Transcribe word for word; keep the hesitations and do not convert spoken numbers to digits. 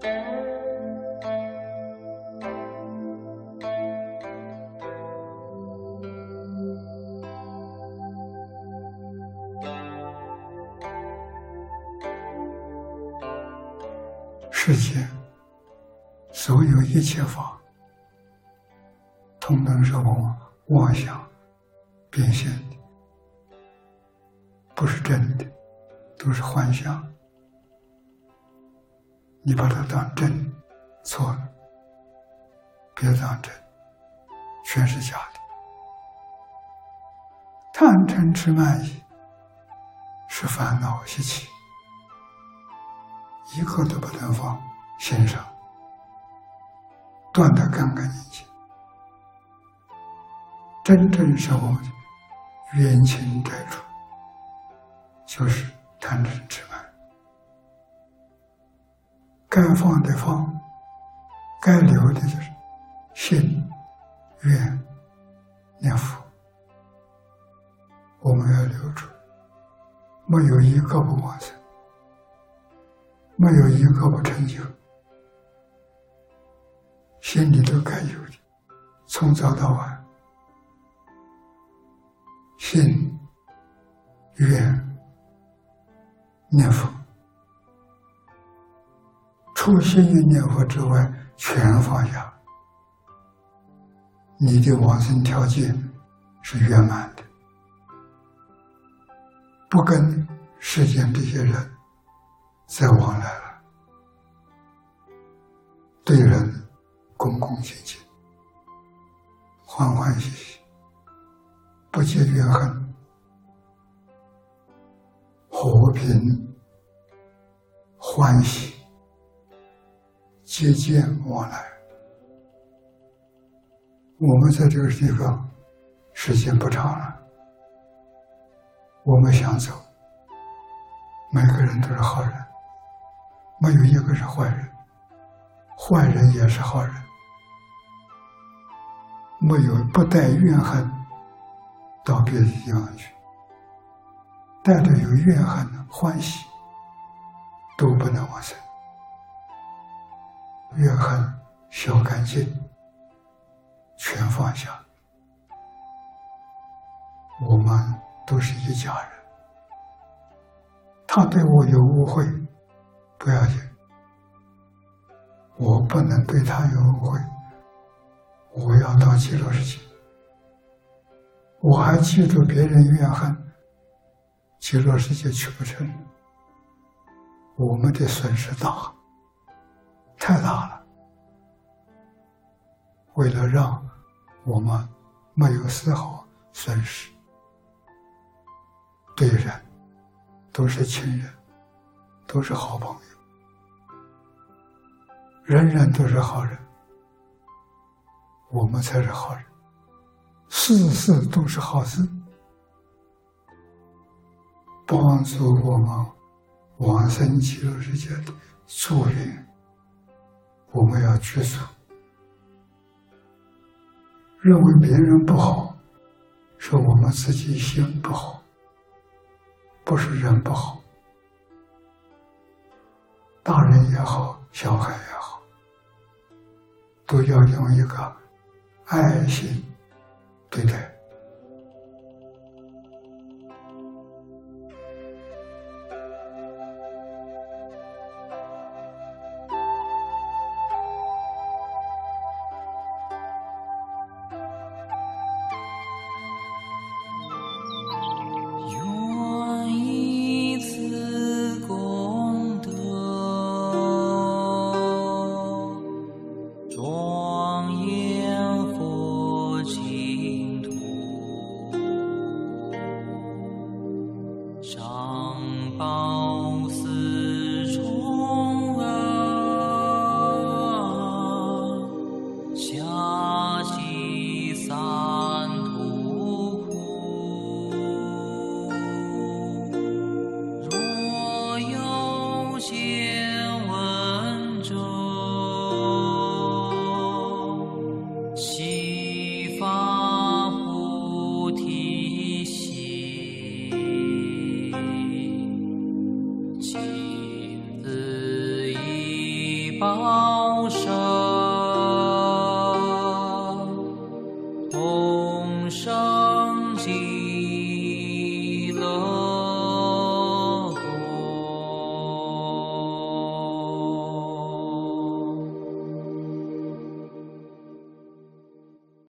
世界所有一切法，统统是我们妄想变现的，不是真的，都是幻象。你把它当真，错了，别当真，全是假的。贪嗔痴慢疑是烦恼习气，一个都不能放心上，断得干干净净。真正是我们的冤亲债主，就是贪嗔痴慢。该放的放，该留的就是信、愿、念佛，我们要留住，没有一个不往生，没有一个不成就，心里都该有的，从早到晚，信、愿、念佛，除心与念佛之外，全放下，你的往生条件是圆满的，不跟世间这些人再往来了，对人恭恭敬敬，欢欢喜喜，不结怨恨，和平欢喜，接见往来。我们在这个地方时间不长了，我们想走，每个人都是好人，没有一个是坏人，坏人也是好人，没有不带怨恨到别的地方去，带着有怨恨的欢喜都不能往生。怨恨消干净，全放下，我们都是一家人。他对我有误会不要紧，我不能对他有误会，我要到极乐世界，我还记住别人怨恨，极乐世界去不成，我们的损失大，太大了。为了让我们没有丝毫损失，对人都是亲人，都是好朋友，人人都是好人，我们才是好人，事事都是好事，帮助我们往生极乐世界的助缘，我们要去做。认为别人不好，是我们自己心不好，不是人不好。大人也好，小孩也好，都要用一个爱心对待。 庄严佛净土。 报身，同生极乐